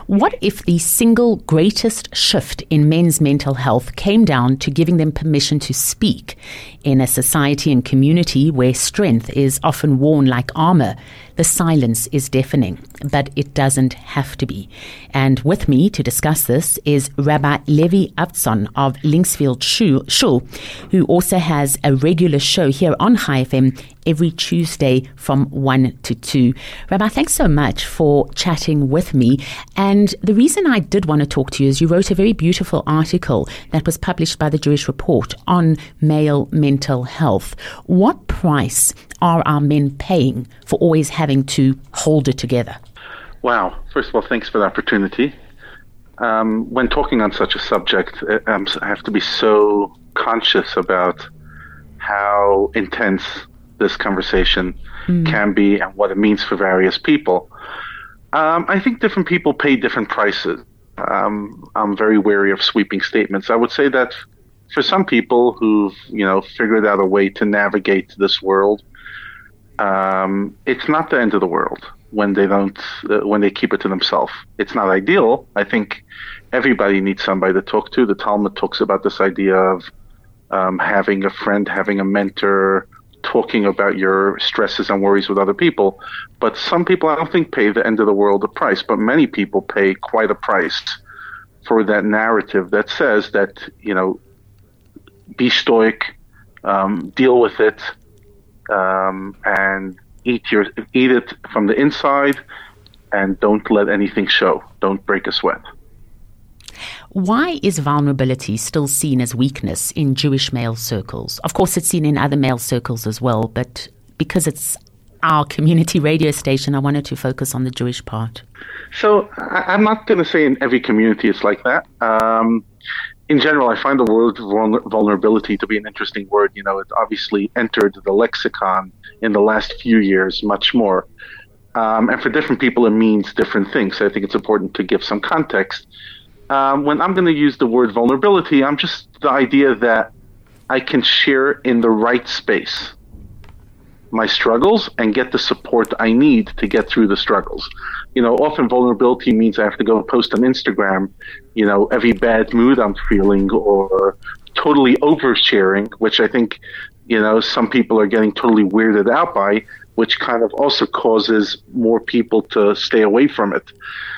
What if the single greatest shift in men's mental health came down to giving them permission to speak? In a society and community where strength is often worn like armor, the silence is deafening, but it doesn't have to be. And with me to discuss this is Rabbi Levi Avtzon of Linksfield Shul, who also has a regular show here on Chai FM every Tuesday from 1 to 2. Rabbi, thanks so much for chatting with me. And the reason I did want to talk to you is you wrote a very beautiful article that was published by the Jewish Report on male mental health. What price are our men paying for always having to hold it together? Wow. First of all, thanks for the opportunity. When talking on such a subject, I have to be so conscious about how intense this conversation can be and what it means for various people. I think different people pay different prices. I'm very wary of sweeping statements. I would say that for some people who've, figured out a way to navigate this world, it's not the end of the world when they keep it to themselves. It's not ideal. I think everybody needs somebody to talk to. The Talmud talks about this idea of having a friend, having a mentor, talking about your stresses and worries with other people. But some people, I don't think, pay the end of the world a price, but many people pay quite a price for that narrative that says that, be stoic, deal with it, and eat it from the inside, and don't let anything show. Don't break a sweat. Why is vulnerability still seen as weakness in Jewish male circles? Of course, it's seen in other male circles as well, but because it's our community radio station, I wanted to focus on the Jewish part. So I'm not going to say in every community it's like that. In general, I find the word vulnerability to be an interesting word. It obviously entered the lexicon in the last few years much more. And for different people, it means different things. So I think it's important to give some context. When I'm going to use the word vulnerability, I'm just the idea that I can share in the right space my struggles and get the support I need to get through the struggles. Often vulnerability means I have to go post on Instagram, every bad mood I'm feeling, or totally oversharing, which I think, some people are getting totally weirded out by, which kind of also causes more people to stay away from it.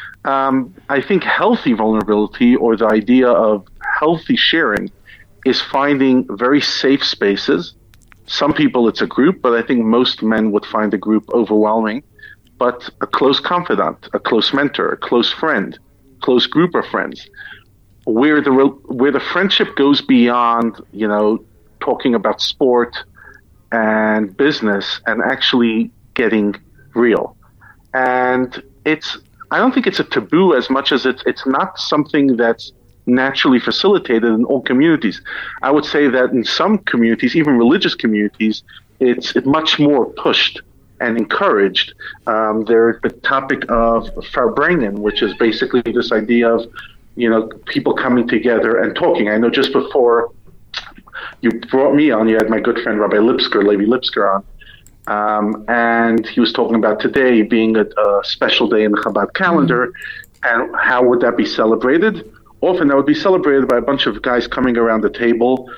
I think healthy vulnerability, or the idea of healthy sharing, is finding very safe spaces. Some people it's a group, but I think most men would find the group overwhelming. But a close confidant, a close mentor, a close friend, close group of friends, where the friendship goes beyond, talking about sport and business and actually getting real. And I don't think it's a taboo as much as it's not something that's naturally facilitated in all communities. I would say that in some communities, even religious communities, it's much more pushed and encouraged. There's the topic of Farbrengen, which is basically this idea of, people coming together and talking. I know just before you brought me on, you had my good friend Rabbi Levi Lipsker on. And he was talking about today being a special day in the Chabad calendar, and how would that be celebrated? Often that would be celebrated by a bunch of guys coming around the table,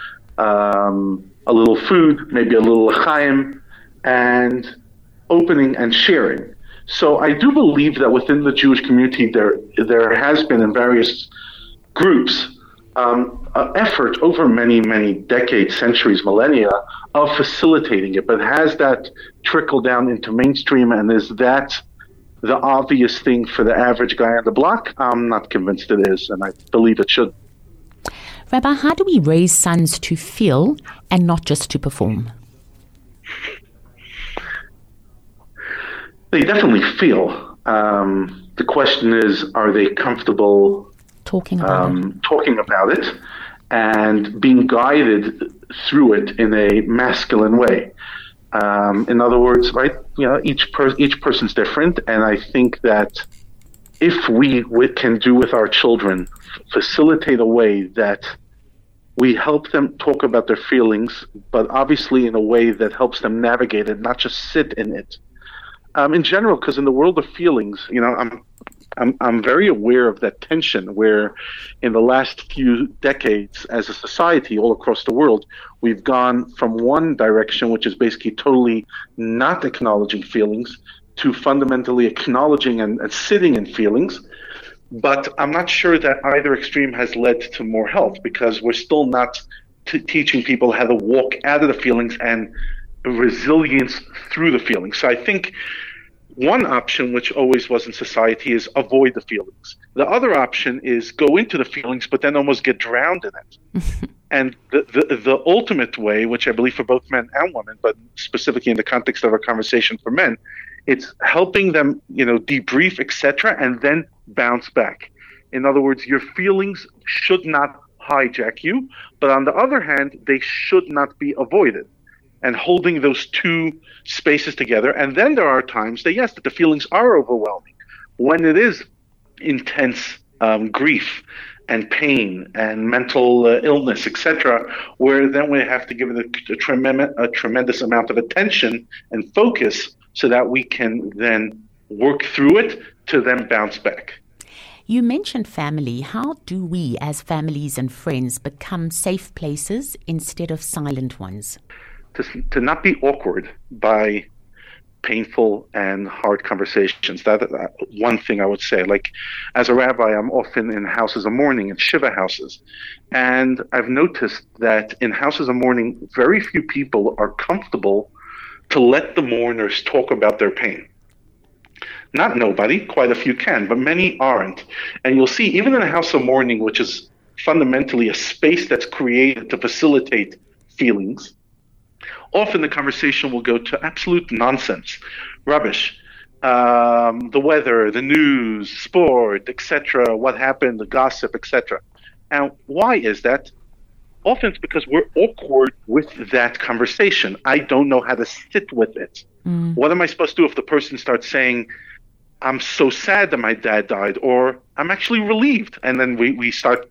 a little food, maybe a little l'chaim, and opening and sharing. So I do believe that within the Jewish community there has been in various groups an effort over many, many decades, centuries, millennia of facilitating it. But has that trickled down into mainstream, and is that the obvious thing for the average guy on the block? I'm not convinced it is, and I believe it should. Rabbi, how do we raise sons to feel and not just to perform? They definitely feel. The question is, are they comfortable talking about it and being guided through it in a masculine way? In other words, right? Each person's different, and I think that if we can do with our children, facilitate a way that we help them talk about their feelings, but obviously in a way that helps them navigate it, not just sit in it. In general, because in the world of feelings, I'm I'm very aware of that tension where in the last few decades as a society all across the world, we've gone from one direction, which is basically totally not acknowledging feelings, to fundamentally acknowledging and sitting in feelings. But I'm not sure that either extreme has led to more health, because we're still not teaching people how to walk out of the feelings and resilience through the feelings. So I think one option, which always was in society, is avoid the feelings. The other option is go into the feelings, but then almost get drowned in it. And the ultimate way, which I believe for both men and women, but specifically in the context of our conversation for men, it's helping them, debrief, etc., and then bounce back. In other words, your feelings should not hijack you, but on the other hand, they should not be avoided. And holding those two spaces together. And then there are times that, yes, that the feelings are overwhelming. When it is intense grief and pain and mental illness, etc., where then we have to give it a tremendous amount of attention and focus so that we can then work through it to then bounce back. You mentioned family. How do we, as families and friends, become safe places instead of silent ones? To not be awkward by painful and hard conversations. That one thing I would say. Like, as a rabbi, I'm often in houses of mourning, in shiva houses. And I've noticed that in houses of mourning, very few people are comfortable to let the mourners talk about their pain. Not nobody, quite a few can, but many aren't. And you'll see, even in a house of mourning, which is fundamentally a space that's created to facilitate feelings, often the conversation will go to absolute nonsense, rubbish, the weather, the news, sport, etc., what happened, the gossip, etc. And why is that? Often it's because we're awkward with that conversation. I don't know how to sit with it. What am I supposed to do if the person starts saying, I'm so sad that my dad died, or I'm actually relieved? And then we start,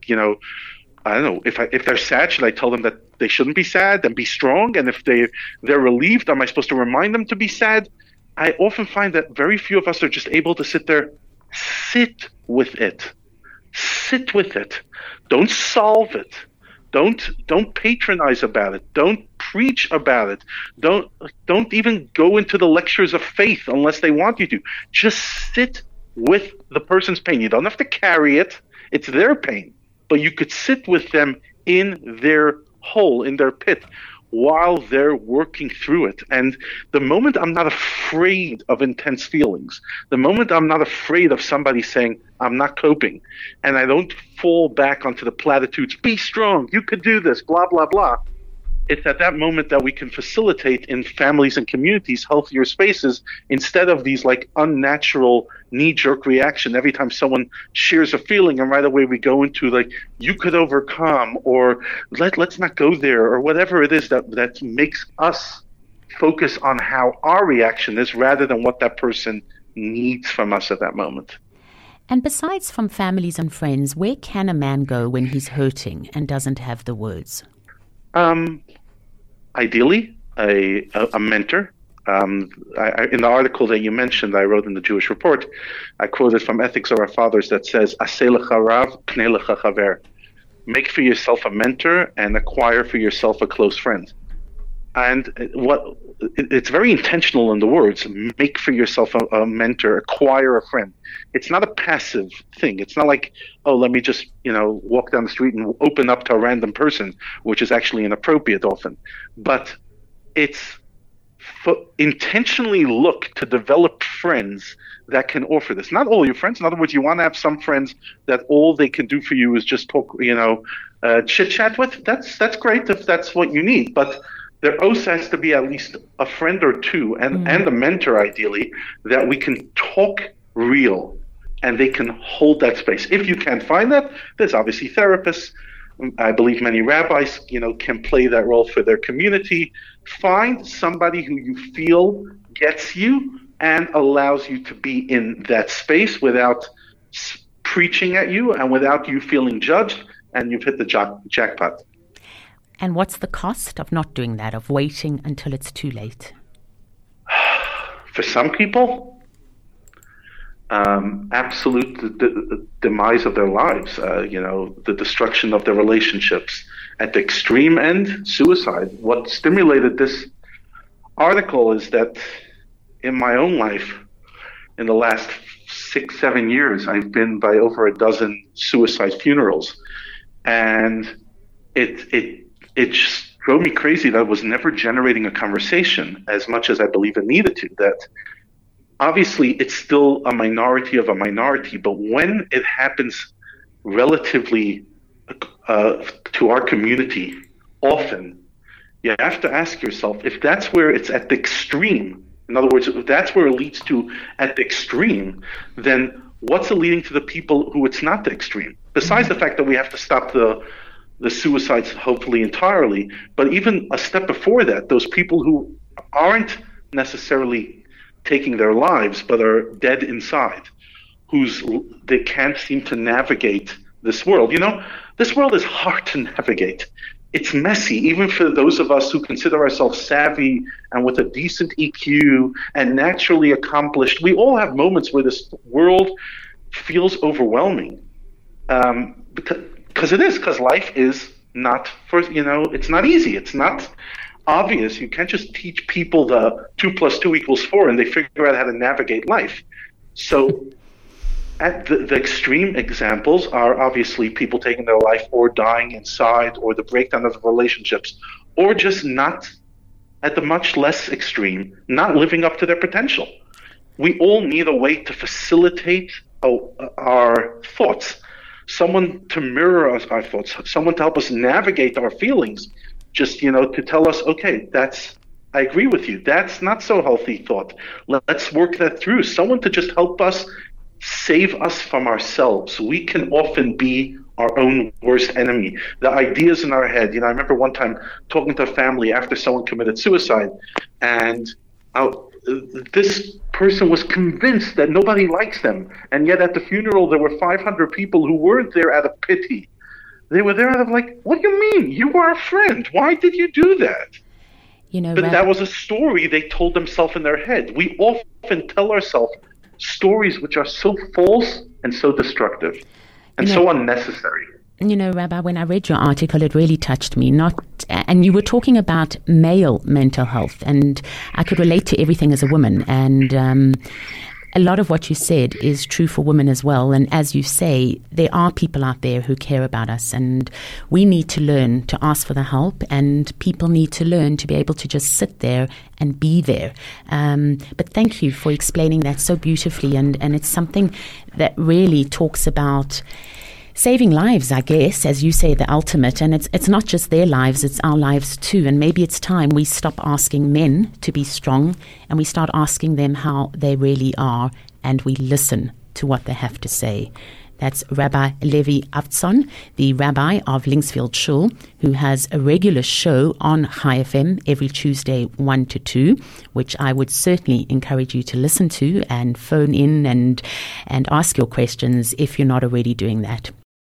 I don't know, if they're sad, should I tell them that they shouldn't be sad and be strong? And if they're relieved, am I supposed to remind them to be sad? I often find that very few of us are just able to sit there, sit with it. Sit with it. Don't solve it. Don't patronize about it. Don't preach about it. Don't even go into the lectures of faith unless they want you to. Just sit with the person's pain. You don't have to carry it. It's their pain. But you could sit with them in their hole, in their pit, while they're working through it. And the moment I'm not afraid of intense feelings, the moment I'm not afraid of somebody saying, I'm not coping, and I don't fall back onto the platitudes, be strong, you could do this, blah, blah, blah, it's at that moment that we can facilitate in families and communities healthier spaces instead of these like unnatural knee-jerk reaction every time someone shares a feeling, and right away we go into like, you could overcome, or let's not go there, or whatever it is that makes us focus on how our reaction is rather than what that person needs from us at that moment. And besides from families and friends, where can a man go when he's hurting and doesn't have the words? Ideally, a mentor. In the article that you mentioned, I wrote in the Jewish Report, I quoted from Ethics of Our Fathers that says, "Aseh lecha rav, kneh lecha chaver." Make for yourself a mentor and acquire for yourself a close friend. And it's very intentional in the words. Make for yourself a mentor, acquire a friend. It's not a passive thing. It's not like, oh, let me just, walk down the street and open up to a random person, which is actually inappropriate often. But it's intentionally look to develop friends that can offer this. Not all your friends. In other words, you want to have some friends that all they can do for you is just talk, chit chat with. That's great if that's what you need. But there also has to be at least a friend or two and a mentor, ideally, that we can talk real and they can hold that space. If you can't find that, there's obviously therapists. I believe many rabbis, can play that role for their community. Find somebody who you feel gets you and allows you to be in that space without preaching at you and without you feeling judged, and you've hit the jackpot. And what's the cost of not doing that, of waiting until it's too late? For some people, absolute demise of their lives, the destruction of their relationships. At the extreme end, suicide. What stimulated this article is that in my own life, in the last 6-7 years, I've been by over a dozen suicide funerals. And it just drove me crazy that I was never generating a conversation as much as I believe it needed to. That obviously it's still a minority of a minority, but when it happens relatively to our community often, you have to ask yourself if that's where it's at the extreme. In other words, if that's where it leads to at the extreme, then what's it leading to the people who it's not the extreme? Besides the fact that we have to stop the suicides hopefully entirely, but even a step before that, those people who aren't necessarily taking their lives but are dead inside, they can't seem to navigate this world. This world is hard to navigate. It's messy, even for those of us who consider ourselves savvy and with a decent EQ and naturally accomplished. We all have moments where this world feels overwhelming, because life is not it's not easy. It's not obvious. You can't just teach people the 2 + 2 = 4 and they figure out how to navigate life. So at the extreme examples are obviously people taking their life or dying inside, or the breakdown of relationships, or just not, at the much less extreme, not living up to their potential. We all need a way to facilitate our thoughts, someone to mirror our thoughts, someone to help us navigate our feelings, just, to tell us, okay, I agree with you. That's not so healthy thought. Let's work that through. Someone to just help us, save us from ourselves. We can often be our own worst enemy. The ideas in our head. I remember one time talking to a family after someone committed suicide, and this person was convinced that nobody likes them, and yet at the funeral there were 500 people who weren't there out of pity. They were there out of what do you mean? You were a friend. Why did you do that? But that was a story they told themselves in their head. We often tell ourselves stories which are so false and so destructive and so unnecessary. Rabbi, when I read your article, it really touched me. And you were talking about male mental health, and I could relate to everything as a woman. And a lot of what you said is true for women as well. And as you say, there are people out there who care about us, and we need to learn to ask for the help, and people need to learn to be able to just sit there and be there. But thank you for explaining that so beautifully. And it's something that really talks about saving lives, I guess, as you say, the ultimate. And it's not just their lives, it's our lives too. And maybe it's time we stop asking men to be strong and we start asking them how they really are, and we listen to what they have to say. That's Rabbi Levi Avtzon, the rabbi of Linksfield Shul, who has a regular show on Chai FM every Tuesday 1 to 2, which I would certainly encourage you to listen to and phone in and ask your questions if you're not already doing that.